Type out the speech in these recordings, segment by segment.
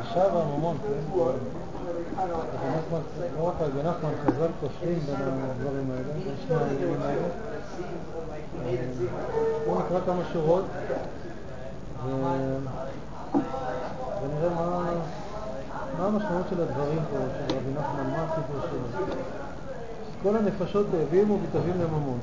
האישה והממון, כן? לא רק רבי נחמן, חז"ל קושרים בין הדברים האלה, בין שני העניינים האלה. בואו נקרא כמה שורות ונראה מה המשמעות של הדברים פה, של רבי נחמן, מה הסיפור שלו. כל הנפשות תאבים ומתאבים לממון.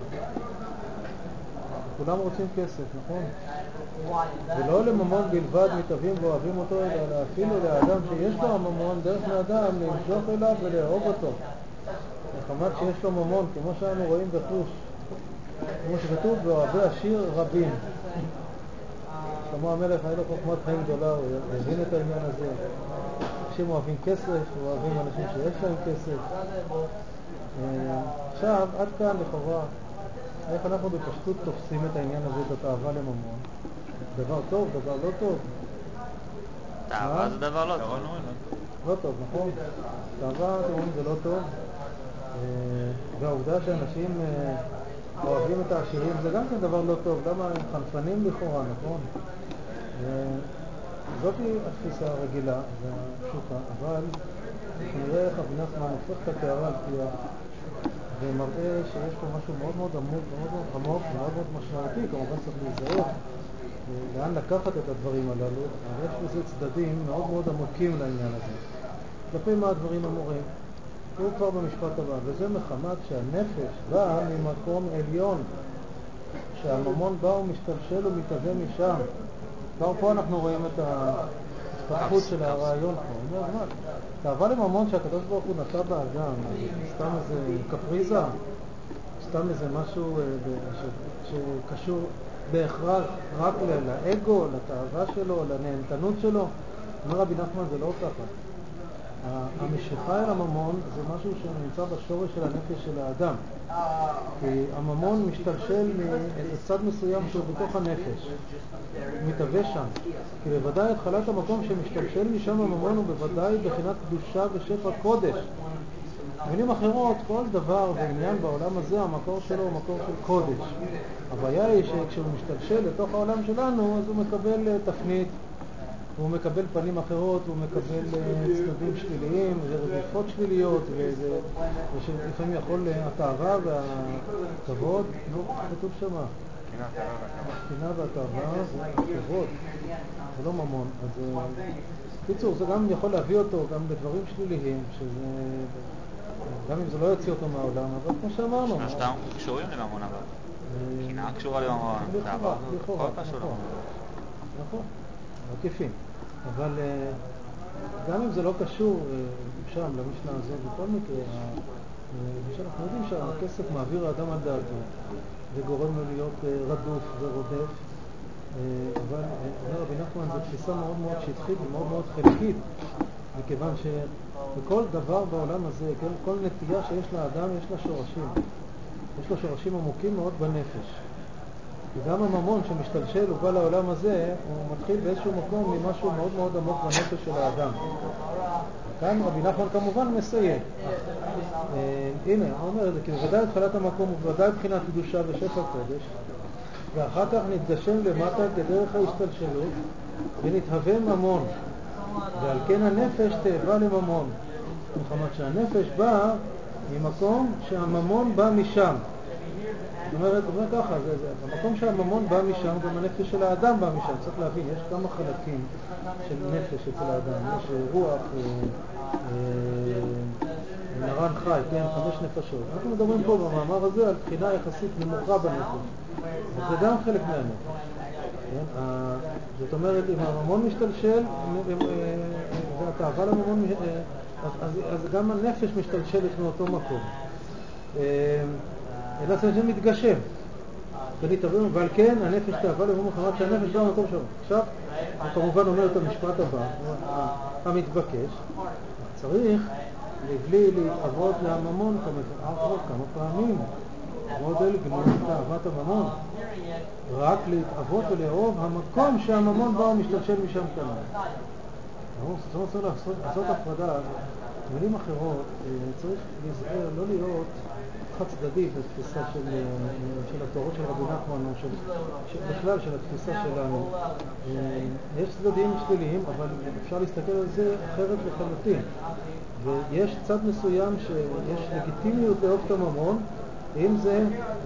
כולם רוצים כסף, נכון? ולא לממון בלבד מתאבים ואוהבים אותו, אלא אפילו לאדם שיש לו הממון, דרך מאדם למשוך אליו ולאהוב אותו. מחמת שיש לו ממון, כמו שאנו רואים בחוש, כמו שכתוב, ואוהבי עשיר רבים. שלמה המלך היה לו חוכמת חיים גדולה, הוא הבין את העניין הזה. אנשים אוהבים כסף, אוהבים אנשים שיש להם כסף. עכשיו, עד כאן לכאורה, איך אנחנו בפשטות תופסים את העניין הזה, את התאווה לממון? דבר טוב, דבר לא טוב? תאווה זה דבר לא טוב. לא טוב, נכון? תאווה, אתם אומרים, זה לא טוב. והעובדה שאנשים אוהבים את העשירים זה גם כן דבר לא טוב. למה הם חנפנים לכאורה, נכון? זאת היא התפיסה הרגילה והפשוטה, אבל נראה איך רבי נחמן הופך את הקערה על פיה ומראה שיש פה משהו מאוד מאוד עמוק, מאוד מאוד עמוק ומאוד מאוד משמעותי. כמובן צריך להיזהר לאן לקחת את הדברים הללו, אבל יש בזה צדדים מאוד מאוד עמוקים לעניין הזה. כלפי מה הדברים אמורים? הוא כבר במשפט הבא, וזה מחמת שהנפש בא ממקום עליון, שהממון בא ומשתלשל ומתהווה משם. כבר פה אנחנו רואים את ההתפתחות של הרעיון פה. אומר, מה? תאווה לממון שהקדוש ברוך הוא נטע באדם, סתם איזה קפריזה, סתם איזה משהו שקשור בהכרח רק לאגו, לתאווה שלו, לנהנתנות שלו. אומר רבי נחמן, זה לא ככה. המשיכה אל הממון זה משהו שנמצא בשורש של הנפש של האדם. כי הממון משתלשל מאיזה צד מסוים שהוא בתוך הנפש. הוא מתהווה שם. כי בוודאי התחלת המקום שמשתלשל משם הממון הוא בוודאי בחינת קדושה ושפע קודש. במילים אחרות, כל דבר ועניין בעולם הזה, המקור שלו הוא מקור של קודש. הבעיה היא שכשהוא משתלשל לתוך העולם שלנו, אז הוא מקבל תפנית, הוא מקבל פנים אחרות, הוא מקבל צדדים שליליים ורדיפות שליליות, ושלפעמים יכול התאווה והכבוד, כתוב שמה. הקנאה והתאווה זה הכבוד, זה לא ממון. אז קיצור, זה גם יכול להביא אותו גם בדברים שליליים, גם אם זה לא יוציא אותו מהעולם, אבל כמו שאמרנו. שלושתם קשורים לממון אבל. קנאה קשורה לממון, תאווה, הכל קשור לממון. נכון, עקיפים. אבל גם אם זה לא קשור שם למשנה הזאת, בכל מקרה, אנחנו יודעים שהכסף מעביר האדם על דעתו וגורם לו להיות רדוף ורודף, אבל אומר רבי נחמן זו תפיסה מאוד מאוד שטחית ומאוד מאוד חלקית, מכיוון שבכל דבר בעולם הזה, כל נטייה שיש לאדם יש לה שורשים, יש לו שורשים עמוקים מאוד בנפש. וגם הממון שמשתלשל ובא לעולם הזה, הוא מתחיל באיזשהו מקום ממשהו מאוד מאוד עמוק בנפש של האדם. כאן רבי נחמן כמובן מסייג. הנה, הוא אומר את זה, כי בוודאי התחלת המקום הוא בוודאי בחינת קדושה ושפע קודש, ואחר כך נתגשם למטה כדרך ההשתלשלות, ונתהווה ממון. ועל כן הנפש תאווה לממון. מחמת שהנפש בא ממקום שהממון בא משם. זאת אומרת, ככה, במקום שהממון בא משם, גם הנפש של האדם בא משם. צריך להבין, יש כמה חלקים של נפש אצל האדם. יש רוח, נרן חי, כן, 5 נפשות. אנחנו מדברים פה במאמר הזה על בחינה יחסית נמוכה בנפש. זה גם חלק מהנפש. זאת אומרת, אם הממון משתלשל, והתאווה לממון, אז גם הנפש משתלשלת מאותו מקום. אלא זה מתגשם. ועל כן הנפש תאווה לממון מחמת שהנפש בא במקום שלו. עכשיו, הוא כמובן אומר את המשפט הבא, המתבקש, צריך לבלי להתאבות להממון כמה פעמים. גודל גנות תאוות הממון. רק להתאבות ולאהוב המקום שהממון בא ומשתלשל משם כלל. זאת אומרת, לעשות הפרדה. במילים אחרות, צריך להיזהר לא להיות חד צדדי בתפיסה של התורות של רבי נחמן, או בכלל של התפיסה שלנו. יש צדדים שליליים, אבל אפשר להסתכל על זה אחרת לחלוטין. ויש צד מסוים שיש לגיטימיות לאהוב את הממון, אם זה,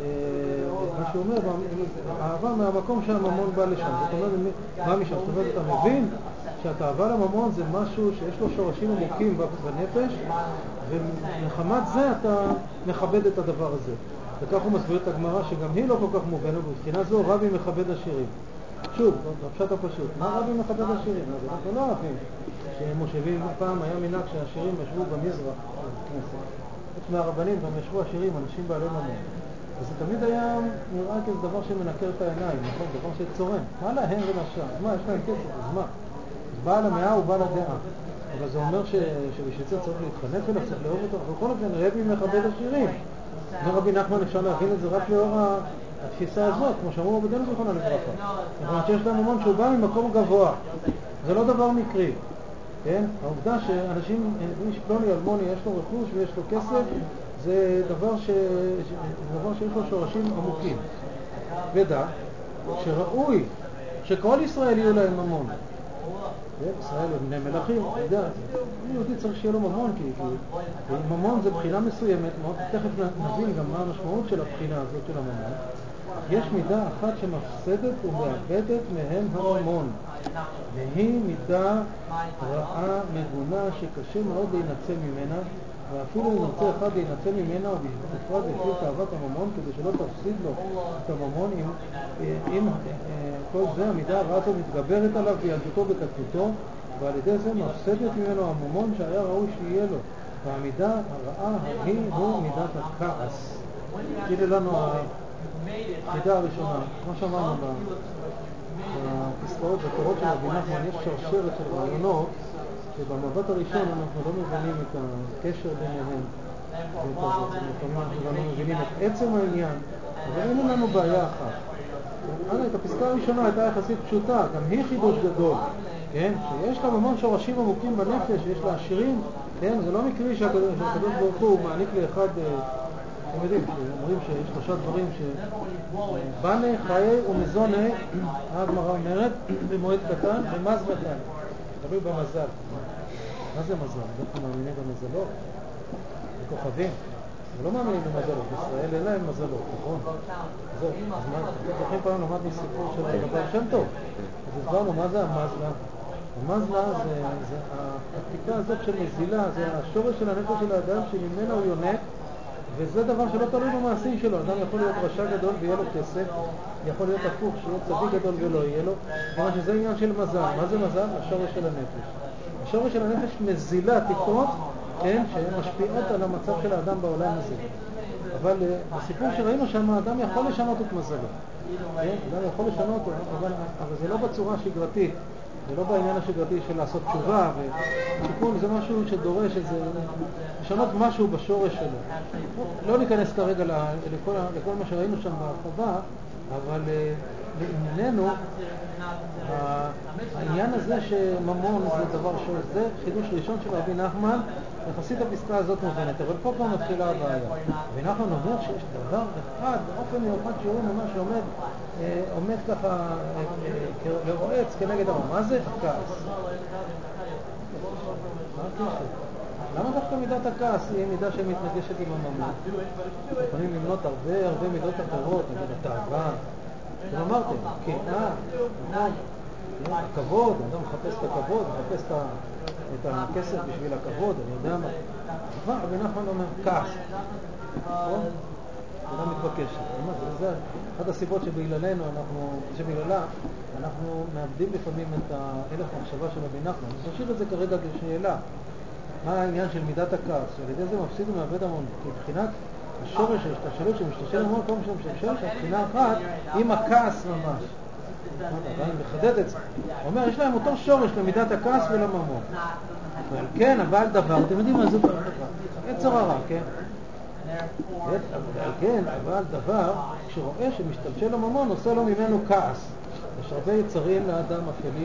מה שהוא אומר, אהבה מהמקום שהממון בא לשם. זאת אומרת, בא משם. זאת אומרת, אתה מבין שאתה אהבה לממון זה משהו שיש לו שורשים עמוקים בנפש, ומחמת זה אתה מכבד את הדבר הזה. וכך הוא מסביר את הגמרא שגם היא לא כל כך מובנת, ובבחינה זו רבי מכבד עשירים. שוב, בפשט הפשוט, מה רבי מכבד עשירים? אנחנו לא אוהבים שמושבים, פעם היה מנהג שהעשירים ישבו במזרח בכנסת. חוץ מהרבנים גם ישבו עשירים, אנשים בעלי ממון. וזה תמיד היה נראה כאיזה דבר שמנקר את העיניים, נכון? דבר שצורם. מה להם ולשם? אז מה, יש להם כסף, אז מה? אז בעל המאה הוא בעל הדעה. אבל זה אומר שבשביל זה צריך להתחנף אליו, צריך לאהוב אותו. אבל כל אופן, רבי מכבד עשירים. ורבי נחמן אפשר להבין את זה רק לאור התפיסה הזאת, כמו שאמרו רבנו זיכרונו לברכה. זאת אומרת שיש להם ממון שהוא בא ממקום גבוה. זה לא דבר מקרי. כן? העובדה שאנשים, איש פלוני אלמוני, יש לו רכוש ויש לו כסף, זה דבר שיש לו שורשים עמוקים. ודע שראוי שכל ישראל יהיו להם ממון. ישראל הם בני מלכים, יהודי צריך שיהיה לו ממון, כי ממון זה בחינה מסוימת, תכף נבין גם מה המשמעות של הבחינה הזאת של הממון. יש מידה אחת שמפסדת ומאבדת מהם הממון, והיא מידה רעה מגונה שקשה מאוד להינצל ממנה, ואפילו אם נרצה אחד להינצל ממנה ובפרט לפי תאוות הממון, כדי שלא תפסיד לו את הממון, אם כל זה המידה הרעה הזאת מתגברת עליו בילדותו בקטנותו, ועל ידי זה מפסדת ממנו הממון שהיה ראוי שיהיה לו. והמידה הרעה הוא מידת הכעס. תראי לנו המידה הראשונה, כמו שאמרנו בפסקאות בתורות של רבי נחמן, יש שרשרת של רעיונות שבמבט הראשון אנחנו לא מבינים את הקשר ביניהם, לפעמים אנחנו לא מבינים את עצם העניין, אבל אין לנו בעיה אחת. את הפסקה הראשונה הייתה יחסית פשוטה, גם היא חידוש גדול, כן? שיש לה המון שורשים עמוקים בנפש, יש לה עשירים, כן? זה לא מקרי שהקדוש ברוך הוא מעניק לאחד, אתם יודעים, שאומרים שיש שלושה דברים שבנה, חיי ומזונה, הגמרא אומרת, במועד קטן ומז קטן, תלוי במזל. מה זה מזל? אנחנו מאמינים במזלות, בכוכבים. אנחנו לא מאמינים במזלות, בישראל אין להם מזלות, נכון? אז מה, אתם זוכרים פעם למדנו סיפור של הרב שם טוב, אז הסברנו מה זה המזלה. המזלה זה הטיפה הזאת של מזילה, זה השורש של הנפש של האדם שממנו הוא יונק, וזה דבר שלא תלוי במעשים שלו. אדם יכול להיות רשע גדול ויהיה לו כסף, יכול להיות הפוך, שיהיה צדיק גדול ולא יהיה לו, כיוון שזה עניין של מזל. מה זה מזל? השורש של הנפש. השורש של הנפש מזילה טיפות, כן, שהן משפיעות על המצב של האדם בעולם הזה. אבל בסיפור שראינו שם, האדם יכול לשנות את מזלו. כן? אדם יכול לשנות, אבל זה לא בצורה שגרתית. זה לא בעניין השגרתי של לעשות תשובה, ותיקון זה משהו שדורש לשנות משהו בשורש שלו. לא ניכנס כרגע לכל מה שראינו שם בהרחבה, אבל לענייננו, העניין הזה שממון זה דבר שזה חידוש ראשון של רבי נחמן, יחסית הפסקה הזאת מובנת, אבל פה כבר מתחילה הבעיה. רבי נחמן אומר שיש דבר אחד, באופן מיוחד שהוא ממש עומד ככה לרועץ כנגד הרע. מה זה? הכעס. מה הקשר? למה דווקא מידת הכעס היא מידה שמתנגשת עם הממון? יכולים למנות הרבה מידות אחרות, נגיד התאווה. אתם אמרתם, קנאה, הכבוד, אדם מחפש את הכבוד, מחפש את הכסף בשביל הכבוד, אני יודע מה. נכון, רבי נחמן אומר, כעס. אדם מתבקש. זה אחת הסיבות שבגללה אנחנו מאבדים לפעמים את הלך המחשבה של רבי נחמן. נשאיר את זה כרגע כשאלה. מה העניין של מידת הכעס? שעל ידי זה מפסיד ומאבד המון. כי מבחינת השורש של השתלשלות שמשתלשל המון, כל משתלשל שהבחינה אחת עם הכעס ממש. אני מחדד את זה. הוא אומר, יש להם אותו שורש למידת הכעס ולממון. אבל כן, הבעל דבר, אתם יודעים מה זה דבר? יצר הרע, כן? כן, הבעל דבר, כשרואה שמשתלשל הממון, עושה לו ממנו כעס. יש הרבה יצרים לאדם אפלים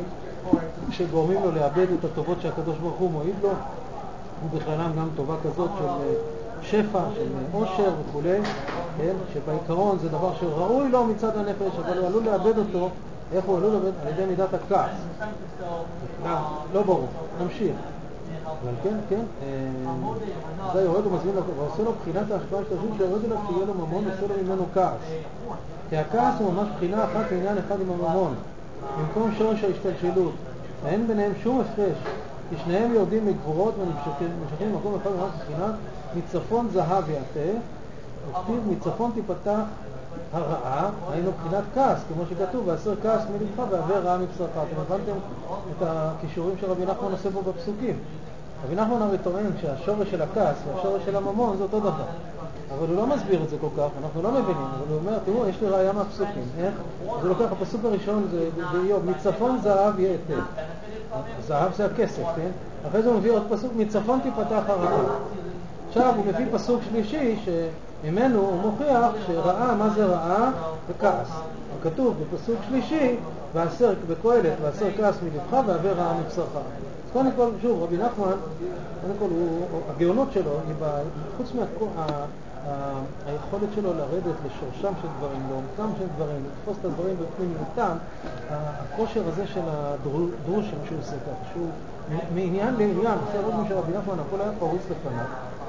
שגורמים לו לאבד את הטובות שהקדוש ברוך הוא מועיד לו, ובכללם גם טובה כזאת שפע, של עושר וכו', כן? שבעיקרון זה דבר שראוי לו מצד הנפש, אבל הוא עלול לאבד אותו. איך הוא עלול לאבד? על ידי מידת הכעס. לא ברור, נמשיך. אבל כן, זה יורד ומזמין לו, ועושה לו בחינת ההשפעה השתלשלות שיורד אליו שיהיה לו ממון, עושה לו ממנו כעס. כי הכעס הוא ממש בחינה אחת לעניין אחד עם הממון, במקום שורש ההשתלשלות. ואין ביניהם שום הפרש, כי שניהם יורדים מגבורות ונמשכים למקום אחד ממש בחינה, מצפון זהב יעטה, וכתיב מצפון תיפתח הרעה, היינו בחינת כעס, כמו שכתוב, והסר כעס מלבך והעבר רעה מבשרך. אתם הבנתם את הכישורים של רבי נחמן עושה פה בפסוקים. רבי נחמן הרי טוען שהשורש של הכעס והשורש של הממון זה אותו דבר. אבל הוא לא מסביר את זה כל כך, אנחנו לא מבינים, אבל הוא אומר, תראו, יש לי ראיה מהפסוקים. איך? אז הוא לוקח, הפסוק הראשון זה באיוב, מצפון זהב יעטה. זהב זה הכסף, כן? אחרי זה הוא מביא עוד פסוק, מצפון תיפתח הרעה. עכשיו הוא מביא פסוק שלישי שממנו הוא מוכיח שראה, מה זה רעה? וכעס. כתוב בפסוק שלישי, והסר בקהלת, והסר כעס מלבך והעבר רעה מבשרך. אז קודם כל, שוב, רבי נחמן, קודם כל, הגאונות שלו, חוץ היכולת שלו לרדת לשורשם של דברים, לעומקם של דברים, לתפוס את הדברים בפנימיותם, הכושר הזה של הדרושים שהוא עושה כך, שהוא מעניין לעניין, עושה רוב משל רבי נחמן, הכל היה פרוץ לפניו,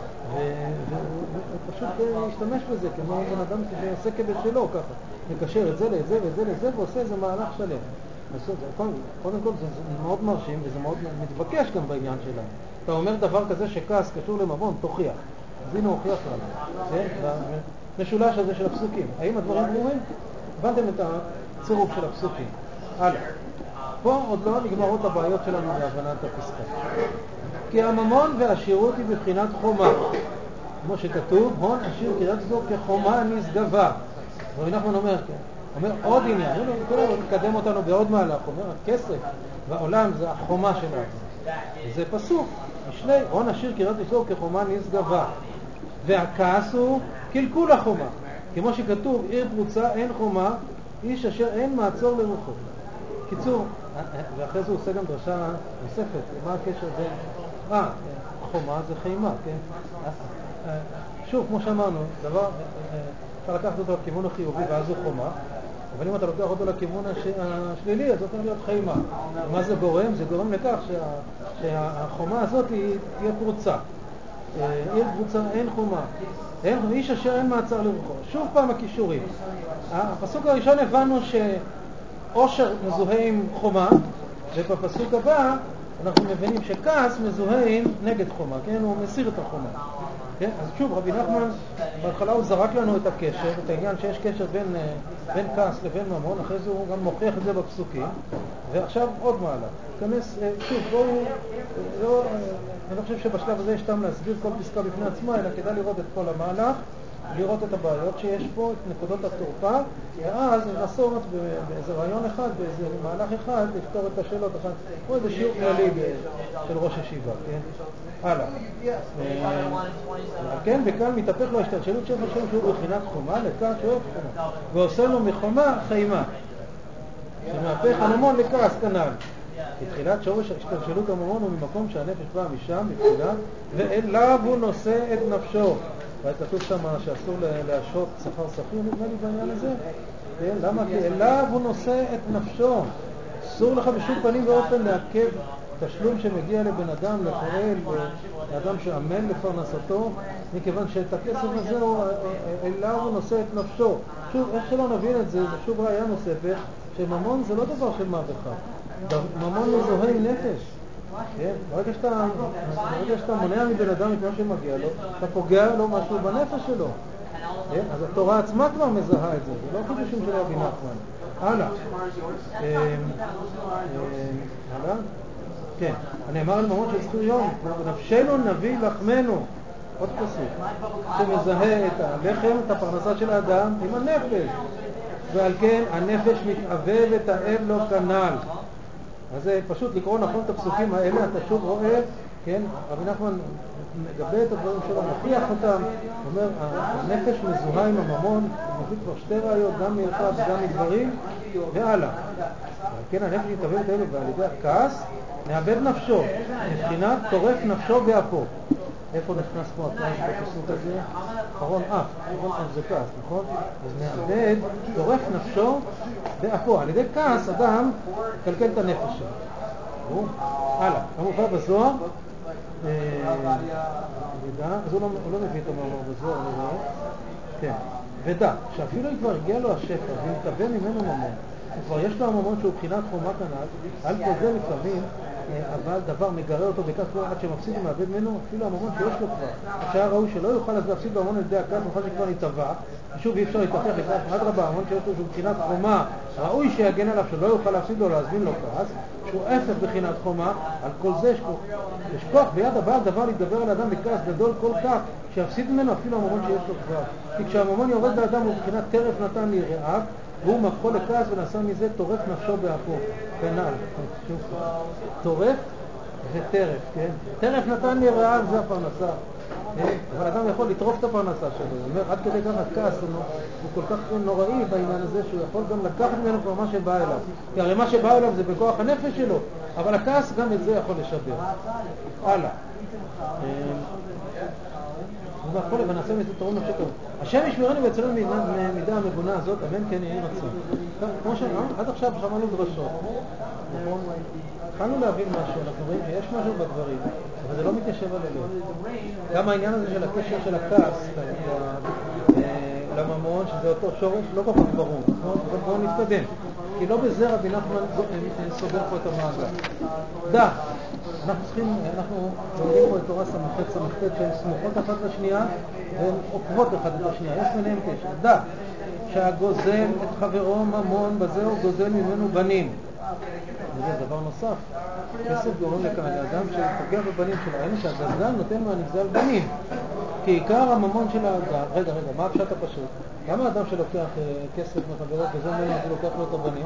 והוא פשוט השתמש בזה, כמו בן אדם שעושה כבשלו ככה, מקשר את זה לזה וזה לזה, ועושה איזה מהלך שלם. קודם כל זה מאוד מרשים וזה מאוד מתבקש גם בעניין שלנו. אתה אומר דבר כזה שכעס קשור לממון, תוכיח. אז הנה הוכיח לנו. במשולש הזה של הפסוקים. האם הדברים ברורים? הבנתם את הצירוף של הפסוקים. הלאה. פה עוד לא נגמרות הבעיות שלנו בהבנת הפסקה. כי הממון והעשירות היא בבחינת חומה. כמו שכתוב, הון עשיר קריאת זו כחומה נשגבה. רבי נחמן אומר, כן. אומר עוד עניין, הוא מקדם אותנו בעוד מהלך, הוא אומר, הכסף והעולם זה החומה שלנו. וזה פסוק, משלי, הון עשיר קריאת זו כחומה נשגבה. והכעס הוא קלקול החומה. כמו שכתוב, עיר פרוצה אין חומה, איש אשר אין מעצור לרוחו. קיצור, ואחרי זה הוא עושה גם דרשה נוספת, מה הקשר בין... חומה זה חיימה, כן? שוב, כמו שאמרנו, דבר, אפשר לקחת אותו לכיוון החיובי ואז הוא חומה, אבל אם אתה לוקח אותו לכיוון השלילי, אז זאת אומר להיות חיימה. ומה זה גורם? זה גורם לכך שהחומה הזאת תהיה פרוצה. עיר פרוצה אין חומה. איש אשר אין מעצר לרוחו. שוב פעם הכישורים. הפסוק הראשון הבנו שעושר מזוהה עם חומה, ובפסוק הבא אנחנו מבינים שכעס מזוהה עם נגד חומה, כן? הוא מסיר את החומה. כן? אז שוב, רבי נחמן, בהתחלה הוא זרק לנו את הקשר, את העניין שיש קשר בין כעס לבין ממון, אחרי זה הוא גם מוכיח את זה בפסוקים, ועכשיו עוד מעלה. כנס, שוב, אני לא חושב שבשלב הזה יש טעם להסביר כל פסקה בפני עצמה, אלא כדאי לראות את כל המהלך, לראות את הבעיות שיש פה, את נקודות התורפה, ואז לנסות באיזה רעיון אחד, באיזה מהלך אחד, לפתור את השאלות אחת, כמו איזה שיעור כללי של ראש ישיבה, כן? הלאה. כן, וכאן מתהפך לו השתלשלות של השם שהוא בבחינת חומה, לכעס שואף חומה, ועושה לו מחומה חיימה, שמהפך הממון לכעס כנ"ל. בתחילת שורש השתלשלות הממון הוא ממקום שהנפש בא משם, מבחינה, ואליו הוא נושא את נפשו. וכתוב שם שאסור להשעות שכר שכיר, נדמה לי בעניין הזה. כן? למה? כי אליו הוא נושא את נפשו. אסור לך בשום פנים ואופן לעכב תשלום שמגיע לבן אדם, לפועל, לאדם שעמל לפרנסתו, מכיוון שאת הכסף הזה אליו הוא נושא את נפשו. שוב, איך שלא נבין את זה, זה שוב ראיה נוספת, שממון זה לא דבר של מה בכך. ממון מזוהה עם נפש. כן? ברגע שאתה מונע מבן אדם את מה שמגיע לו, אתה פוגע לו משהו בנפש שלו. כן? אז התורה עצמה כבר מזהה את זה, זה לא חידושים של רבי נחמן. הלאה. הלאה? כן. הנאמר על ממון של זכיר יום, נפשנו נביא לחמנו. עוד פסוק. שמזהה את הלחם, את הפרנסה של האדם עם הנפש. ועל כן הנפש מתאווה ותאב לו כנ"ל. אז זה פשוט לקרוא נכון את הפסוקים האלה, אתה שוב רואה, כן, רבי נחמן מגבה את הדברים שלו, מוכיח אותם, אומר, הנפש מזוהה עם הממון, הוא מביא כבר שתי ראיות, גם מיותר וגם מדברים, והלאה. כן, הנפש יתאבד אלו, ועל ידי הכעס נאבד נפשו, מבחינת טורף נפשו באפו. איפה נכנס פה הכעס בפסוק הזה? אחרון אף, אחרון אף זה כעס, נכון? אז נאבד טורף נפשו באפו. על ידי כעס אדם קלקל את הנפש שלו. הלאה, כמובן בזוהר, אז הוא לא מביא את המאמר בזוהר, אני רואה. כן, ודע, שאפילו כבר הגיע לו השפע ומתאבד ממנו ממון, וכבר יש לו הממון שהוא בחינת חומה כנ"ל, על כל זה לפעמים אבל דבר מגרה אותו בכך עד שמפסיד ומאבד ממנו אפילו הממון שיש לו כבר. שהיה ראוי שלא יוכל אז להפסיד בממון על ידי הכעס, מוכן שכבר נתבע, ושוב אי אפשר להתפתח לכך עד רבה, הממון שיש לו שהוא בחינת חומה, ראוי שיגן עליו שלא יוכל להפסיד לו להזמין לו כעס, שהוא אפס בחינת חומה, על כל זה יש כוח ביד הבעל דבר להתגבר על אדם בכעס גדול כל כך שיפסיד ממנו אפילו הממון שיש לו כבר. כי כשהממון יורד באדם הוא בחינת טרף נתן לי רעב, והוא מפכו לכעס ונעשה מזה טורף נפשו באפו. כנ"ל, טורף וטרף, כן? טרף נתן לי רעב, זה הפרנסה. אבל אדם יכול לטרוף את הפרנסה שלו. הוא אומר, עד כדי כך הכעס הוא כל כך נוראי בעניין הזה שהוא יכול גם לקחת ממנו כבר מה שבא אליו. כי הרי מה שבא אליו זה בכוח הנפש שלו, אבל הכעס גם את זה יכול לשבר. הלאה. ונעשה מזה תורם נפשו טוב. השם ישמרנו ויצילנו מידה המגונה הזאת, אמן כן יהי רצון. כמו שאמרנו, עד עכשיו שמענו דרשות. התחלנו להבין משהו, אנחנו רואים שיש משהו בדברים, אבל זה לא מתיישב על הלב. גם העניין הזה של הקשר של הכעס לממון, שזה אותו שורש, לא כל כך ברור. אבל בואו נתקדם. כי לא בזה רבי נחמן סוגר פה את המעגל. דע, אנחנו לומדים פה את תורה סמכת שהן סמוכות אחת לשנייה והן עוקבות אחת את השנייה, יש ביניהם קשר. דע, שהגוזל את חברו ממון בזה הוא גוזל ממנו בנים. זה דבר נוסף, כסף גורם לכאן לאדם שפוגע בבנים שלו, היינו שהגזל נותן מהנגזל בנים, כי עיקר הממון של האדם, רגע, מה הפשט הפשוט? למה האדם שלוקח כסף מחברו גוזל ממנו הוא לוקח לו את הבנים?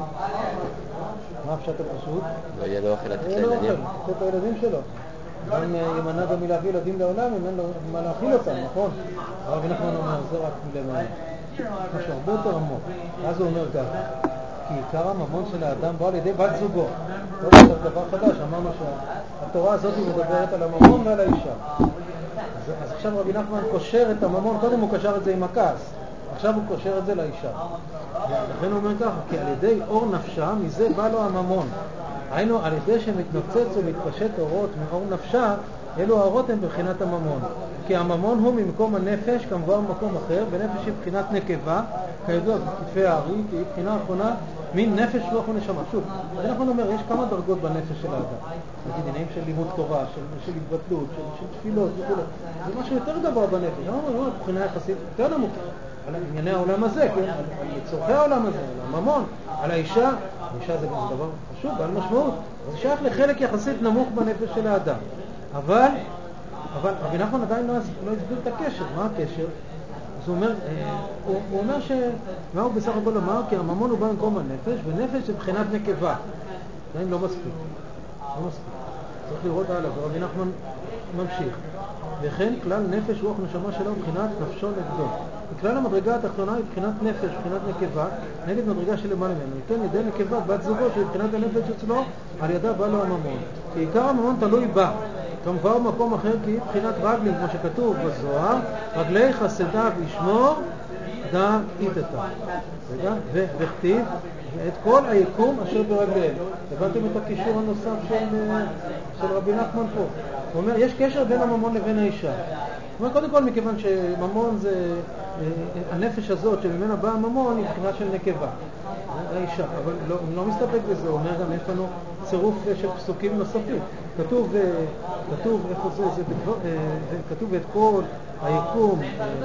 מה הפשט הפשוט? לא יהיה לו אוכל לתת לילדים. לילדים. לתת לילדים שלו. גם ימנע גם מלהביא ילדים לעולם, אם אין לו מה להאכיל אותם, נכון? הרב נחמן אומר, זה רק מלמעלה. משהו הרבה יותר עמוק. אז הוא אומר ככה, כי עיקר הממון של האדם בא על ידי בת זוגו. זה דבר חדש, אמרנו שהתורה הזאת מדברת על הממון ועל האישה. אז עכשיו רבי נחמן קושר את הממון, קודם הוא קשר את זה עם הכעס, עכשיו הוא קושר את זה לאישה. לכן הוא אומר ככה, כי על ידי אור נפשה, מזה בא לו הממון. היינו, על ידי שמתנוצץ ומתפשט אורות מאור נפשה, אלו האורות הם בבחינת הממון. כי הממון הוא ממקום הנפש, כמובן במקום אחר, ונפש היא בחינת נקבה, כידוע בכתפי הארי, כי היא בחינה האחרונה, מין נפש רוח ונשמה. שוב, אז אנחנו אומר, יש כמה דרגות בנפש של האדם. נגיד עניינים של לימוד תורה, של התבטלות, של תפילות וכו'. זה משהו יותר גבוה בנפש. אנחנו אומרים, בחינה יחסית יותר נמוך. על ענייני העולם הזה, כן? על צורכי העולם הזה, על הממון, על האישה. האישה זה גם דבר חשוב, בעל משמעות. זה שייך לחלק יחסית נמוך בנפש של האדם. אבל רבי נחמן עדיין לא הסביר את הקשר. מה הקשר? אז הוא אומר מה הוא בסך הכל אמר? כי הממון הוא בא במקום הנפש, ונפש זה בחינת נקבה. עדיין לא מספיק. צריך לראות הלאה, ורבי נחמן ממשיך. וכן כלל נפש רוח נשמה שלו בחינת נפשו נגדו. וכלל המדרגה התחתונה היא בחינת נפש, בחינת נקבה, נגד מדרגה של למעלה ממנו. ניתן ידי נקבה בת זוגו שהיא בחינת הנפש אצלו, על ידה בא לו הממון. כי עיקר הממון תלוי בה. כמובן במקום אחר כי היא בחינת רגלים, כמו שכתוב בזוהר, רגלי חסדיו ישמור, דע איתתה. וכתיב את כל היקום אשר ברגליהם. הבנתם את הקישור הנוסף של רבי נחמן פה. הוא אומר, יש קשר בין הממון לבין האישה. הוא אומר, קודם כל, מכיוון שממון זה, הנפש הזאת שממנה בא הממון היא בחינה של נקבה. זה האישה. אבל לא מסתפק בזה. הוא אומר, גם יש לנו צירוף של פסוקים נוספים. כתוב איפה זה כתוב את כל היקום,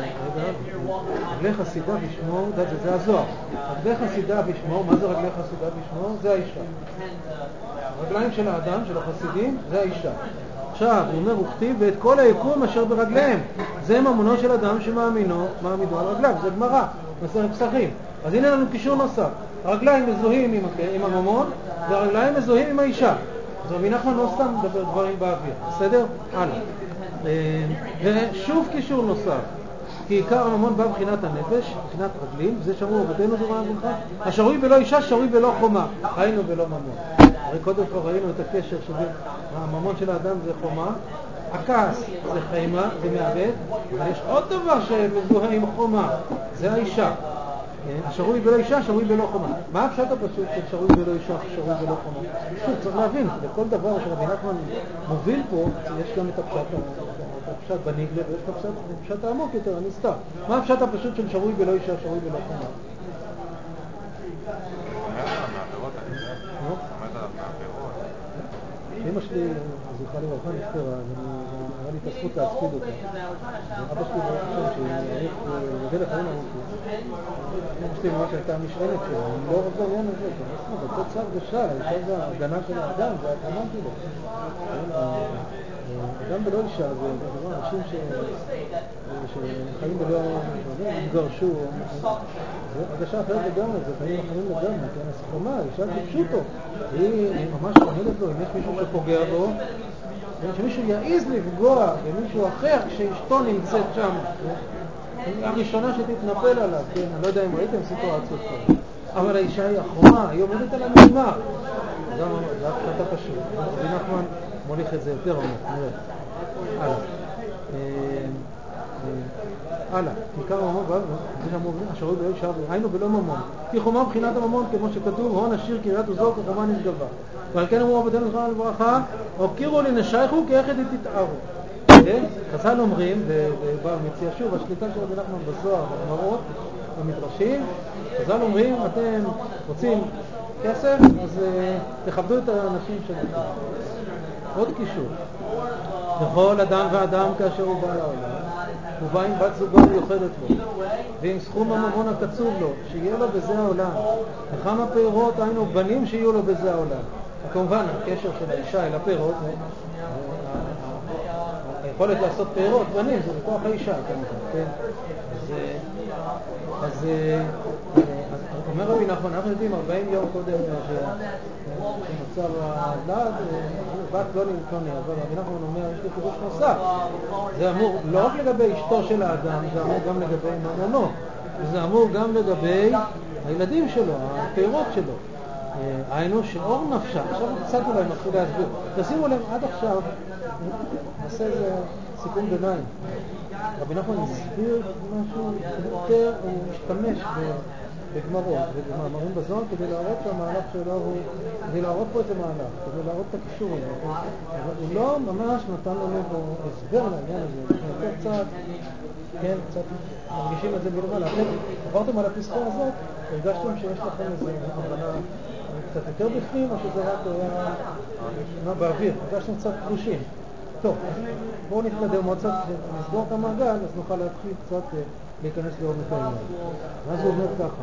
רגלי חסידיו ישמור, זה הזוהר. רגלי חסידיו ישמור, מה זה רגלי חסידיו ישמור? זה האישה. הרגליים של האדם, של החסידים, זה האישה. עכשיו, הוא אומר, וכתיב ואת כל היקום אשר ברגליהם. זה ממונו של אדם שמאמינו, מעמידו על רגליו. זה גמרא, מסכת פסחים. אז הנה לנו קישור נוסף. הרגליים מזוהים עם הממון, והרגליים מזוהים עם האישה. אז רבי נחמן לא סתם מדבר דברים באוויר. בסדר? הלאה. ושוב קישור נוסף. כי עיקר הממון בא מבחינת הנפש, מבחינת רגלים, זה שאמרו רבותינו זיכרונם לברכה, השרוי בלא אישה, שרוי בלא חומה, היינו בלא ממון. הרי קודם כבר ראינו את הקשר שבין הממון של האדם זה חומה, הכעס זה חיימה, זה מעבד, אבל יש עוד דבר שמזוהה עם חומה, זה האישה. השרוי בלא אישה, שרוי בלא חומה. מה הפשט הפשוט של שרוי בלא אישה, שרוי בלא חומה? שוב, צריך להבין, לכל דבר שרבי נחמן מוביל פה, יש גם את הפשט בניגלה, ויש את הפשט העמוק יותר, הנסתר. מה הפשט הפשוט של שרוי בלא אישה, שרוי בלא חומה? אמא שלי, זכרה לברכה, נפטרה, היה לי את הזכות להצפיד אותה. ואבא שלי ברוך השם, שהעריך לבדל לחיים ארוכים. אמא שלי ממש הייתה המשענת שלו, אני לא רוצה לעניין הזה, בצד צד ושל, הייתה זה ההגנה של האדם, זה ההקמן שלו. אדם בלא אישה, זה דבר, אנשים שחיים בלא התגרשו, זה הגשה אחרת לגמרי, זה חיים אחרים לגמרי, כן? אז חומה, אישה כפשוטו, היא ממש עומדת לו, אם יש מישהו שפוגע בו, שמישהו יעיז לפגוע במישהו אחר כשאשתו נמצאת שם, הראשונה שתתנפל עליו, כן? אני לא יודע אם ראיתם סיטואציות כאלה, אבל האישה היא החומה, היא עומדת על המשימה, זה הפשט הפשוט. רבי נחמן מוליך את זה יותר עמוק, נראה. הלאה, עיקר הממון, זה שאמרו, השרוי בלא אישה, היינו בלא ממון. כי חומה מבחינת הממון, כמו שכתוב, הון עשיר קריית וזור כחומה נשגבה. ועל כן אמרו רבותינו זיכרונם לברכה, הוקירו לי נשייכו כי איך תתארו. כן? חז"ל אומרים, ומציע שוב, השליטה של רבי נחמן בזוהר, במראות, במדרשים, חז"ל אומרים, אתם רוצים כסף, אז תכבדו את האנשים שלכם. עוד קישור. לכל אדם ואדם כאשר הוא בא לעולם, הוא בא עם בת זוגו מיוחדת לו, ועם סכום הממון הקצוב לו, שיהיה לו בזה העולם, וכמה פירות היינו בנים שיהיו לו בזה העולם. כמובן, הקשר של האישה אל הפירות, היכולת לעשות פירות, בנים, זה בכוח האישה, כמובן, כן? אז אומר רבי נחמן, אנחנו יודעים 40 יום קודם שנוצר הוולד, בת לא נהיה, אבל רבי נחמן אומר, יש לי חידוש נוסף. זה אמור לא רק לגבי אשתו של האדם, זה אמור גם לגבי ממונו, וזה אמור גם לגבי הילדים שלו, הפירות שלו. היינו שאור נפשה, עכשיו קצת אולי מתחיל להסביר. תשימו להם עד עכשיו, נעשה איזה סיכום ביניים. רבי נחמן הסביר משהו יותר, הוא משתמש בגמרות ובמאמרים בזוהר כדי להראות שהמהלך שלו הוא, כדי להראות פה את המהלך, כדי להראות את הקישורים. הוא לא ממש נתן לנו הסבר לעניין הזה, אנחנו יותר קצת, כן, קצת מרגישים את זה מלמעלה. אתם עברתם על הפסקה הזאת, הרגשתם שיש לכם איזו הבנה קצת יותר בפנים, או שזה רק היה באוויר, הרגשתם קצת תחושים. טוב, בואו נתקדם עוד קצת, נסגור את המעגל, אז נוכל להתחיל קצת להיכנס לעומק העניין. ואז הוא אומר ככה,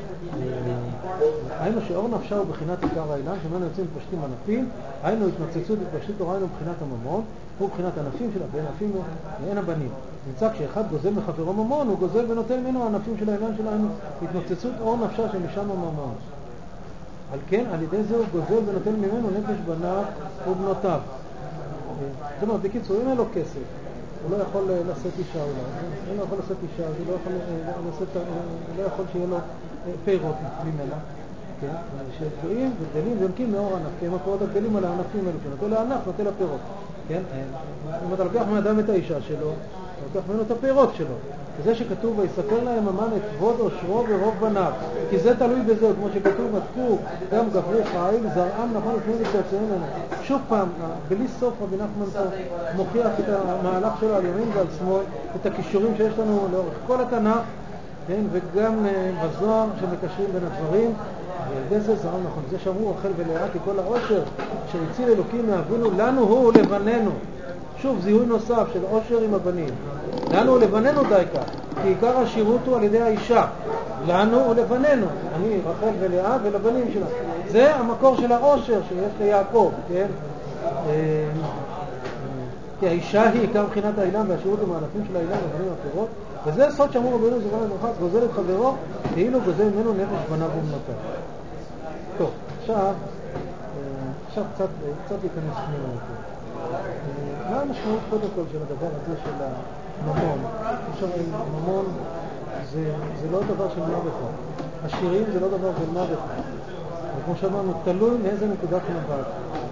היינו שאור נפשה הוא בחינת עיקר האילן, שמנו יוצאים פשטים ענפים, היינו התנוצצות ופשטות הוריינו בחינת הממון, הוא בחינת ענפים שלה, ואין ענפים לו, ואין הבנים. נמצא כשאחד גוזל מחברו ממון, הוא גוזל ונותן ממנו הענפים של האילן שלנו, התנוצצות אור נפשה שמשם הממון. על כן, על ידי זה הוא גוזל ונותן ממנו נפש בניו ובנותיו. זאת אומרת, בקיצור, אם אין לו כסף, הוא לא יכול לשאת אישה אולי, אם לא יכול לשאת אישה, אז הוא לא יכול שיהיה לו פירות ממנה, כן? שתלויים וגדלים ויונקים מאור הענף, כי הם הפירות הגדלים על הענפים האלו, שנותן לענף, נותן לפירות, כן? אם אתה לוקח מאדם את האישה שלו, אתה לוקח ממנו את הפירות שלו, וזה שכתוב, ויספר להם המן את כבוד עושרו ורוב בניו, כי זה תלוי בזה, כמו שכתוב, מתקו גם גברו חיל, זרעם נכון לפני וצאצאיהם לנו. שוב פעם, בלי סוף רבי נחמן פה מוכיח את המהלך שלו על ימין ועל שמאל, את הכישורים שיש לנו לאורך כל התנ"ך, כן? וגם בזוהר שמקשרים בין הדברים, ועל זה זרעם נכון. זה שאמרו רחל ולאה, כי כל העושר שהציל אלוקים מאבינו, לנו הוא ולבנינו. שוב, זיהוי נוסף של עושר עם הבנים. לנו ולבנינו דייקה, כי עיקר השירות הוא על ידי האישה. לנו ולבנינו, אני, רחל ולאה ולבנים שלה. זה המקור של העושר שיש ליעקב, כן? כי האישה היא עיקר מבחינת האילן והשירות המענפים של האילן ובנים הפירות, וזה סוד שאמרו רבנו זיכרונם לברכה, גוזל את חברו, כאילו גוזל ממנו נפש בניו ובנותיו. טוב, עכשיו קצת להיכנס פנימה יותר. מה המשמעות קודם כל של הדבר הזה של הממון. עכשיו, הממון זה לא דבר של מה בכלל. השירים זה לא דבר של מה בכלל. וכמו שאמרנו, תלוי מאיזה נקודת מבט.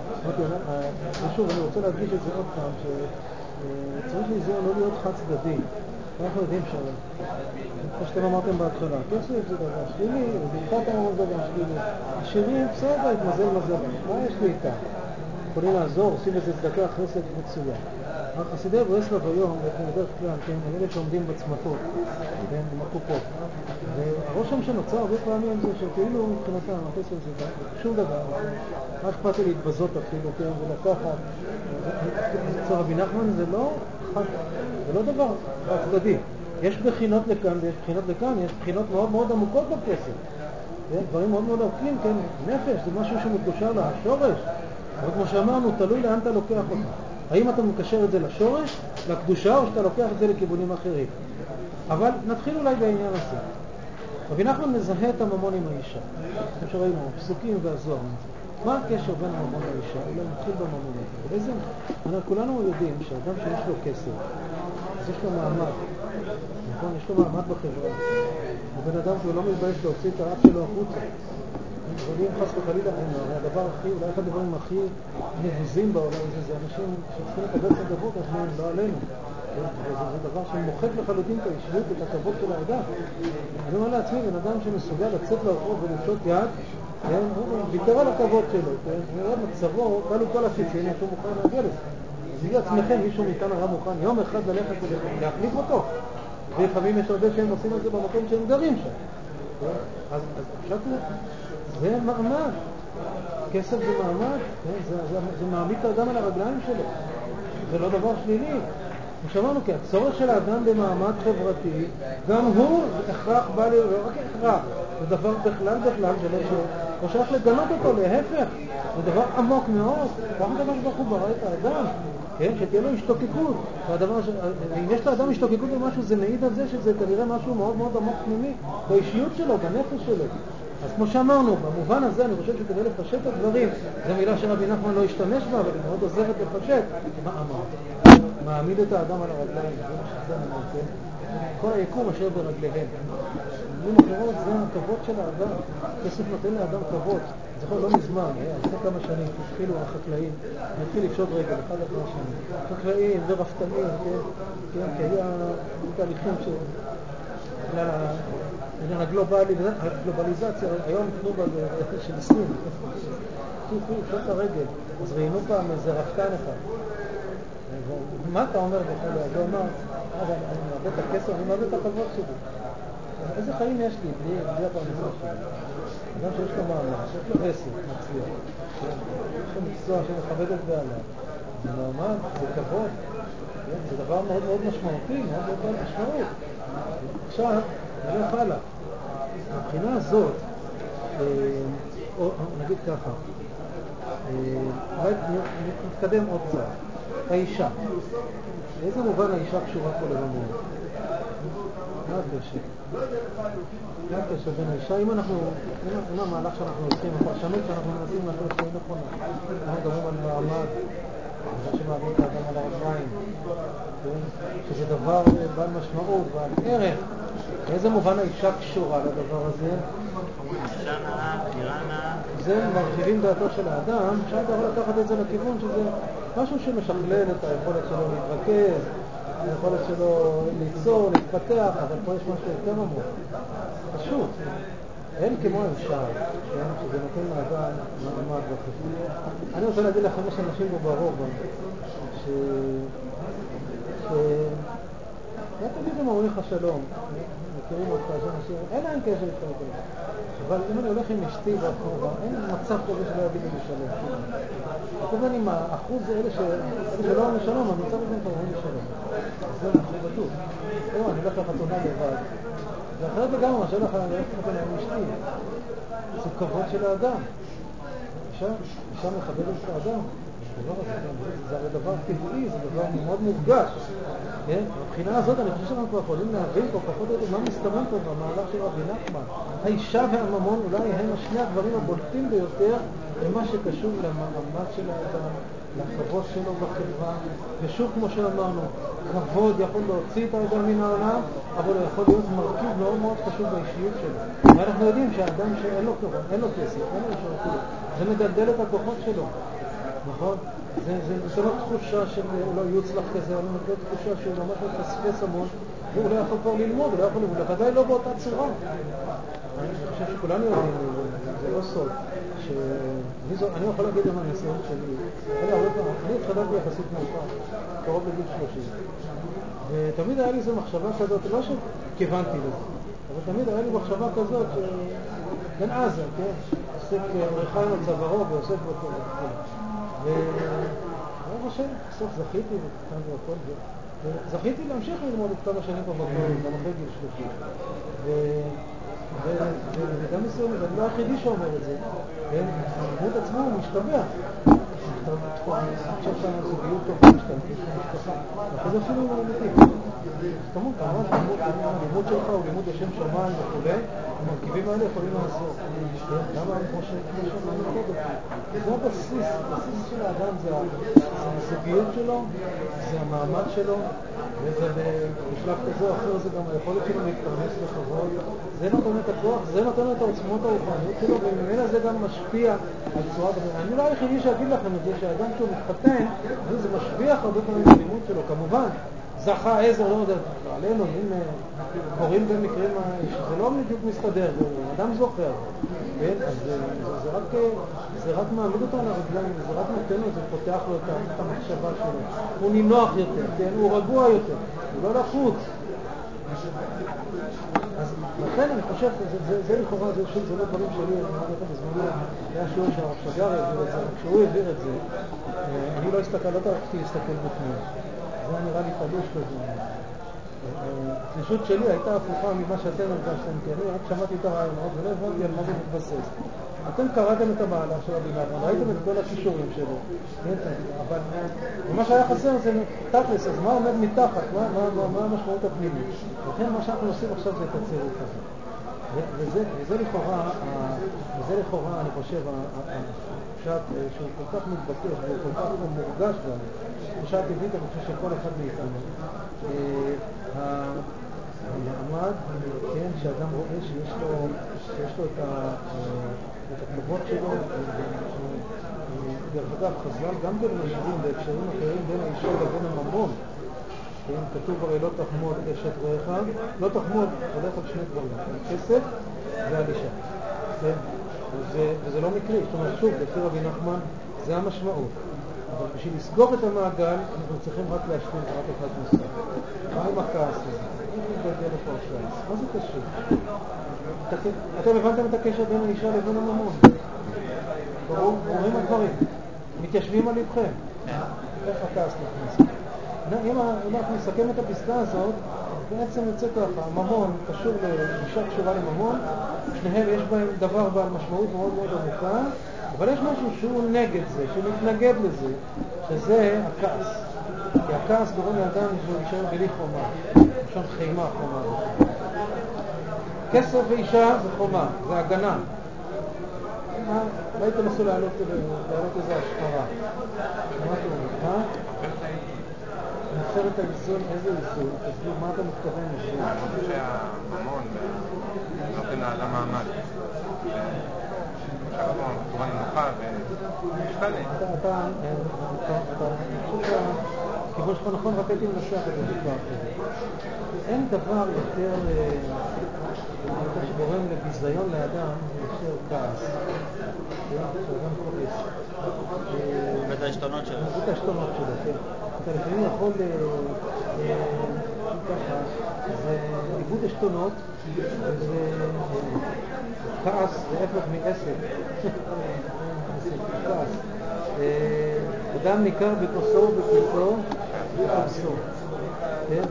ושוב, אני רוצה להדגיש את זה עוד פעם, שצריך להיזהר לא להיות חד צדדי. אנחנו יודעים כמו שאתם אמרתם בהתחלה, כסף זה דבר שלילי, וברכת הממון זה דבר שלילי. השירים, בסדר, התמזל מזל. מה יש לי איתה? יכולים לעזור, עושים איזה צדקה חסד מצוין. חסידי ברסלב היום, בדרך כלל, כן, אלה שעומדים בצמתות, כן, עם הקופות. והרושם שנוצר הרבה פעמים זה שכאילו מבחינתם, החסד זה שום דבר. מה אכפת לי להתבזות אפילו, כן, ולקחת. אצל רבי נחמן זה לא דבר צדדי. יש בחינות לכאן ויש בחינות לכאן, יש בחינות מאוד מאוד עמוקות בכסף. דברים מאוד מאוד עמוקים, כן, נפש, זה משהו שמקושר לשורש. אבל כמו שאמרנו, תלוי לאן אתה לוקח אותה. האם אתה מקשר את זה לשורש, לקדושה, או שאתה לוקח את זה לכיוונים אחרים. אבל נתחיל אולי בעניין הזה. רבי נחמן מזהה את הממון עם האישה. כמו שראינו, פסוקים והזוהר. מה הקשר בין הממון לאישה? אולי נתחיל בממון. ובעצם, כולנו יודעים שאדם שיש לו כסף, אז יש לו מעמד. נכון? יש לו מעמד בחברה. ובן אדם שהוא לא מתבייש להוציא את האף שלו החוצה. אבל אם חס וחלילה אין לו, הרי הדבר אולי אחד הדברים הכי נבוזים בעולם זה אנשים שצריכים לקבל את הכבוד, אנחנו לא עלינו. זה דבר שמוחק לחלוטין את האישיות, את הכבוד של האדם. אני אומר לעצמי, בן אדם שמסוגל לצאת לרחוב ולפשוט יד, הוא ויתר על הכבוד שלו, הוא רואה מצבו, קלו כל הסיצים, שהוא מוכן להגיע לזה. אז יהיה עצמכם, מישהו מכאן היה מוכן יום אחד ללכת ולהחליף אותו. ולפעמים יש הרבה שהם עושים את זה במקום שהם גרים שם. אז פשוט זה מעמד. כסף זה מעמד, זה מעמיד את האדם על הרגליים שלו. זה לא דבר שלילי. כמו שאמרנו, כי הצורך של האדם במעמד חברתי, גם הוא הכרח בא לי, לא רק הכרח, זה דבר בכלל, לא שייך לגנות אותו, להפך. זה דבר עמוק מאוד. ככה דבר שברוך הוא ברא את האדם, כן? שתהיה לו השתוקקות. אם יש לאדם השתוקקות במשהו, זה מעיד על זה שזה כנראה משהו מאוד מאוד עמוק פנימי, באישיות שלו, בנפש שלו. אז כמו שאמרנו, במובן הזה אני חושב שכדי לפשט את הדברים, זו מילה שרבי נחמן לא השתמש בה, אבל היא מאוד עוזרת לפשט. מה אמר? מעמיד את האדם על הרגליים, זה מה שזה אמר, כן? כל היקום אשר ברגליהם. במילים אחרות, זה הכבוד של האדם. כסף נותן לאדם כבוד. זה יכול לא מזמן, לפני כמה שנים, התחילו החקלאים, התחיל לפשוט רגל, אחד אחרי השני. חקלאים ורפתנים, כן? כי היה תהליכים בגלל הגלובליזציה, היום נתנו של סין, פשוט הרגל, אז ראינו פעם איזה רפתן אחד. מה אתה אומר בכלל? אז הוא אמר, אני מאבד את הכסף, אני מאבד את הכבוד שלי. איזה חיים יש לי בלי הפרנסה שלי? אדם שיש לו מעמד, שיש לו עסק, מצליח, יש לו מקצוע שמכבד את בעליו. זה מעמד, זה כבוד, זה דבר מאוד מאוד משמעותי, מאוד מאוד משמעות. עכשיו, נלך הלאה. מבחינה הזאת, או נגיד ככה, נתקדם עוד קצת. האישה. באיזה מובן האישה קשורה פה לממון? מה הקשר? מה הקשר בין האישה? אם המהלך שאנחנו עושים, הפרשנות שאנחנו מנסים לעשות שהיא נכונה. אנחנו מדברים על מעמד, זה שמעמיד את האדם על הרגליים, שזה דבר בעל משמעות, בעל ערך. באיזה מובן האישה קשורה לדבר הזה? אישה נאה, דירה נאה. זה מרחיבים דעתו של האדם, אפשר לקחת את זה לכיוון שזה משהו שמשכלל את היכולת שלו להתרכז, היכולת שלו ליצור, להתפתח, אבל פה יש משהו יותר עמוק. פשוט. אין כמו האישה, שזה נותן לאדם מעמד בחברה. אני רוצה להגיד לכם יש אנשים פה ברוב, לא תמיד הם אומרים לך שלום, מכירים אותך, שאנשים, אין להם קשר להתקרב. אבל אם אני הולך עם אשתי ברחוב, אין מצב כזה שלא יגיד לי שלום. כמובן עם האחוז אלה שלא אומרים שלום, אני צריך גם אומרים לי שלום. זה מכובדות. אני הולך לחתונה לבד. ואחרת לגמרי, מה שהולך לחתונה עם אשתי. זה כבוד של האדם. אישה מכבדת את האדם. זה הרי דבר טבעי, זה דבר מאוד מורגש. מבחינה הזאת אני חושב שאנחנו כבר יכולים להבין פה פחות או יותר מה מסתמן פה במהלך של רבי נחמן. האישה והממון אולי הם שני הדברים הבולטים ביותר למה שקשור למעמד של האדם, לכבוד שלו בחברה, ושוב כמו שאמרנו, כבוד יכול להוציא את האדם מן העולם, אבל הוא יכול להיות מרכיב מאוד מאוד חשוב באישיות שלו. ואנחנו יודעים שהאדם שאין לו כבוד, אין לו כסף, אין לו שרקות, זה מדלדל את הכוחות שלו, נכון? זה לא תחושה של לא יוצלח כזה, אבל זה תחושה שהוא ממש מפספס המון, והוא לא יכול כבר ללמוד, הוא לא יכול ללמוד, ודאי לא באותה צורה. אני חושב שכולנו יודעים, זה לא סוד, אני יכול להגיד על הניסיון שלי, אני התחלתי יחסית מאוחר, קרוב לגיל 30, ותמיד היה לי איזו מחשבה כזאת, לא שכיוונתי לזה, אבל תמיד היה לי מחשבה כזאת, בן עזה, כן? עוסק עריכה עם הצווארו ועוסק בו ואני חושב, בסוף זכיתי וכתב והכל זכיתי להמשיך ללמוד את כמה שנים פה בגלורים, גם אחרי גיל 30 וגם מסוימת, אני לא היחידי שאומר את זה, הלימוד עצמו הוא משתבח, אני חושב כאן זוגיות טובה משתבחה, ואחרי זה אפילו מלימודים, אז כמובן, הלימוד שלך הוא לימוד לשם שמיים וכו', המרכיבים האלה יכולים לעזור, למה כמו שאמרנו קודם, זה הבסיס של האדם, זה הזוגיות שלו, זה המעמד שלו, ובשלב כזה או אחר זה גם היכולת שלו להתפרנס לכבוד, זה נותן את הכוח, זה נותן את העוצמות הרוחניות שלו, וממנה זה גם משפיע על צורת הדברים. אני לא היחידי שאגיד לכם את זה, שהאדם כשהוא מתחתן, זה משפיע הרבה פעמים בלימוד שלו, כמובן, זכה עזר, לא יודע, עלינו, אם קוראים במקרים שזה לא בדיוק מסתדר, אדם זוכר, כן? אז זה רק מעמיד אותו על הרגליים, זה רק נותן לו, זה פותח לו את המחשבה שלו, הוא נינוח יותר, כן? הוא רגוע יותר, הוא לא לחוץ. אז לכן אני חושב, זה לכאורה, זה לא דברים שלי, אני אומר לכם בזמנו, היה שיעור שהרב שגר העביר את זה, כשהוא העביר את זה, אני לא טרחתי להסתכל בפנים. זה נראה לי תלוש כזה. התלישות שלי הייתה הפוכה ממה שאתם הרגשתם, כי אני רק שמעתי את הרעיונות ולא הבנתי על מה זה מתבסס. אתם קראתם את המהלך של רבי נחמן, ראיתם את כל הכישורים שלו, אבל מה שהיה חסר זה תכלס, אז מה עומד מתחת, מה המשמעות הפנימית? לכן מה שאנחנו עושים עכשיו זה את הצירוף הזה. וזה לכאורה, אני חושב, הפשט שהוא כל כך מתבקש והוא כל כך מורגש גם, פשט טבעית, אני חושב שכל אחד מאיתנו. המעמד, כן, שאדם רואה שיש לו את הכבוד שלו, דרך אגב, חז"ל גם כן משאירים בהקשרים אחרים בין האישה לבין הממון. כתוב הרי לא תחמוד אשת רעך, לא תחמוד, הולך על שני דברים, כסף ועל אישה. וזה לא מקרי, זאת אומרת, שוב, לפי רבי נחמן, זה המשמעות. אבל בשביל לסגור את המעגל, אנחנו צריכים רק להשלים רק אחד נוסף. מה עם הכעס הזה? איך מתגלגל לפה הכעס? מה זה קשור? אתם הבנתם את הקשר בין האישה לבין הממון? ברורים הדברים. מתיישבים על לבכם. איך הכעס נכנס? אם אנחנו נסכם את הפסקה הזאת, בעצם יוצא ככה, הממון קשור לאישה קשורה לממון, שניהם יש בהם דבר בעל משמעות מאוד מאוד עמוקה, אבל יש משהו שהוא נגד זה, שהוא מתנגד לזה, שזה הכעס. כי הכעס גורם לאדם שהוא יישאר בלי חומה, ראשון חיימה חומה. כסף ואישה זה חומה, זה הגנה. אולי תנסו להעלות איזה השחרה. מה אתה אומר? נפשר את האיזון, איזה איזון? תסביר, מה אתה מתכוון איזון? אני חושב שהממון נותן לאדם מעמד. שהממון בצורה נמוכה ומשתלם. אתה חושב שהכיוון שלך נכון, רק הייתי מנסח את זה כבר. אין דבר יותר שגורם לביזיון לאדם מאשר כעס. שאדם כועס. ואת ההשתונות שלו. ואת ההשתונות שלו, כן. אתה לפעמים יכול ככה, זה איבוד השתונות, וזה כעס, זה הפך מעסק. כעס. אדם ניכר בכוסו ובכיסו וכעסו. כן?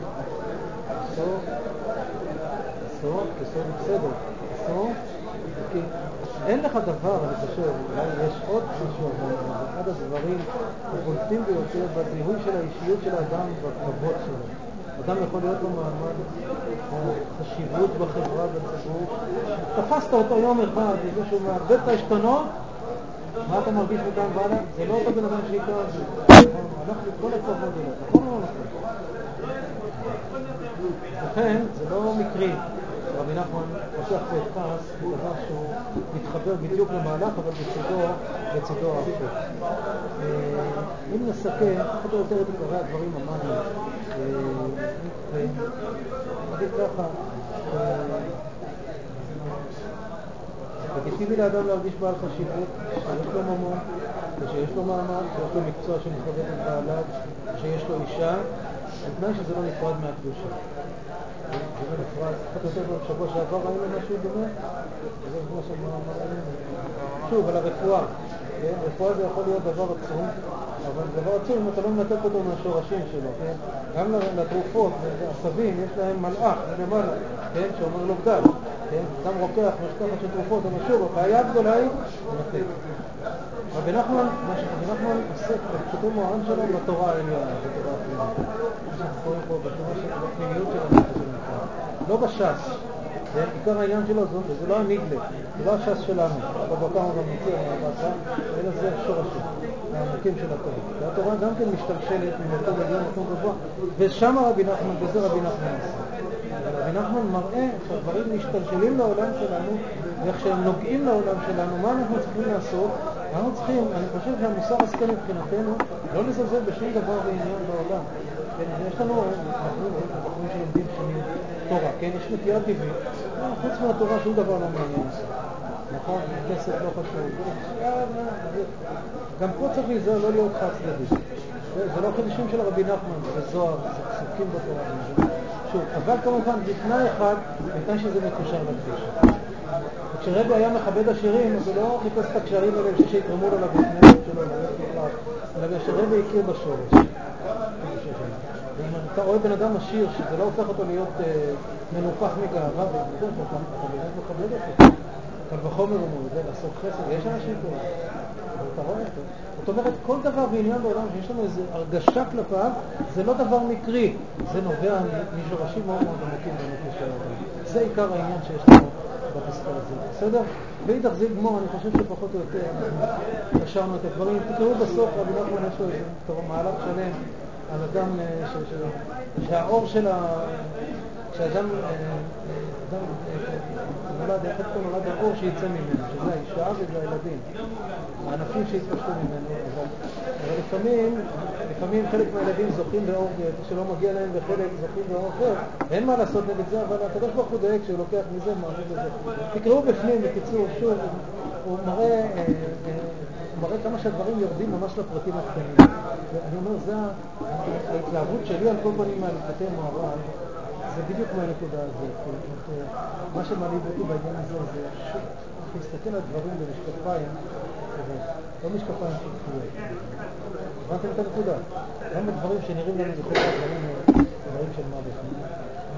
כסו בסדר. כסו, כי אין לך דבר, אני חושב, אולי יש עוד משהו, אבל אחד הדברים הבולטים ביותר בזיהוי של האישיות של האדם בכבוד שלו. אדם יכול להיות לו מעמד חשיבות בחברה, בציבור. תפסת אותו יום אחד, איזה שהוא מאבד את ההשתונות, מה אתה מרגיש מכאן והלאה? זה לא אותו בן אדם שאיתו, הלך לכל הכבוד אליו, נכון או לא נכון? לכן זה לא מקרי. רבי נחמן פותח פה את פס, בדבר שהוא מתחבר בדיוק למהלך, אבל בצדו ההפך. אם נסכם, פחות או יותר את עיקרי הדברים אמרנו, נגיד ככה, לגיטימי לאדם להרגיש בעל חשיבות, שיש לו ממון, ושיש לו מעמד, שיש לו מקצוע שמכבד את בעליו, שיש לו אישה, בתנאי שזה לא נפרד מהקדושה. זה לא נפרד, פחות או יותר בשבוע שעבר ראינו משהו דומה, זה כמו ראינו. שוב, על הרפואה. הרפואה זה יכול להיות דבר עצום, אבל דבר עצום אם אתה לא מנתק אותו מהשורשים שלו, כן? גם לתרופות, העשבים, יש להם מלאך למעלה, כן? שאומר לו גדל, כן? אדם רוקח, משכחת של תרופות, אבל שוב, הבעיה הגדולה היא לנתק. רבי נחמן עוסק בפשוטי מוהר"ן שלו בתורה העליונה, בתורה הפנימית. אנחנו קוראים פה בתורה של הפנימיות של הנפש, לא בש"ס. עיקר העניין שלו זה לא הניגלה, זה לא הש"ס שלנו, אבל בכמה גם מכיר, אלא זה השורשים, העמוקים של התורה. והתורה גם כן משתלשלת ממקום עליון, מקום גבוה, ושם רבי נחמן, וזה רבי נחמן עושה. רבי נחמן מראה שהדברים משתלשלים לעולם שלנו, ואיך שהם נוגעים לעולם שלנו, מה אנחנו צריכים לעשות? אנחנו צריכים, אני חושב שהמוסר הסכם מבחינתנו, לא לזלזל בשום דבר ועניין בעולם. יש לנו, אנחנו שלומדים שנים תורה, כן? יש נטייה טבעית, חוץ מהתורה שום דבר לא מעניין. נכון? כסף לא חשוב. גם פה צריך להיזהר לא להיות חד צדדי. זה לא חידושים של רבי נחמן, זה זוהר, זה פסוקים בתורה. שוב, אבל כמובן בתנאי אחד, בתנאי שזה מקושר לקדושה. כשרבי היה מכבד השירים, אז הוא לא חיפש את הקשרים האלה שיתרמו לו לבפניות שלו, אלא כשרבי הכיר בשורש. אם אתה רואה בן אדם עשיר, שזה לא הופך אותו להיות מנופח מגאווה, אתה באמת מכבד אותו. אבל בחומר הוא יודע לעשות חסד, יש אנשים פה, אתה רואה אותו. זאת אומרת, כל דבר בעניין בעולם שיש לנו איזו הרגשה כלפיו, זה לא דבר מקרי, זה נובע משורשים מאוד מאוד עמוקים בנפש של העולם. זה עיקר העניין שיש לנו בפסקה הזאת. בסדר? ואידך זה גמור, אני חושב שפחות או יותר אנחנו קשרנו את הדברים. תקראו בסוף, רבי נחמן יש לו איזה מהלך שלם על אדם שהאור של כשאדם נולד, איך פה נולד האור שיצא ממנו, שזה האישה וזה הילדים, הענפים שיתפשטו ממנו, אבל לפעמים חלק מהילדים זוכים באור שלא מגיע להם וחלק זוכים באור אחר, אין מה לעשות נגד זה, אבל הקדוש ברוך הוא דואג שהוא לוקח מזה מעמוד לזה. תקראו בפנים, בקיצור, שוב, הוא מראה כמה שהדברים יורדים ממש לפרטים הקטנים. ואני אומר, זה ההתלהבות שלי על כל פנים מהלכתי מוהר"ן, זה בדיוק מהנקודה הזאת. מה שמעליב אותי בעניין הזה זה להסתכל על דברים במשקפיים, לא משקפיים שטחיות. הבנתם את הנקודה? גם בדברים שנראים לנו בכל הדברים של מה בפנים.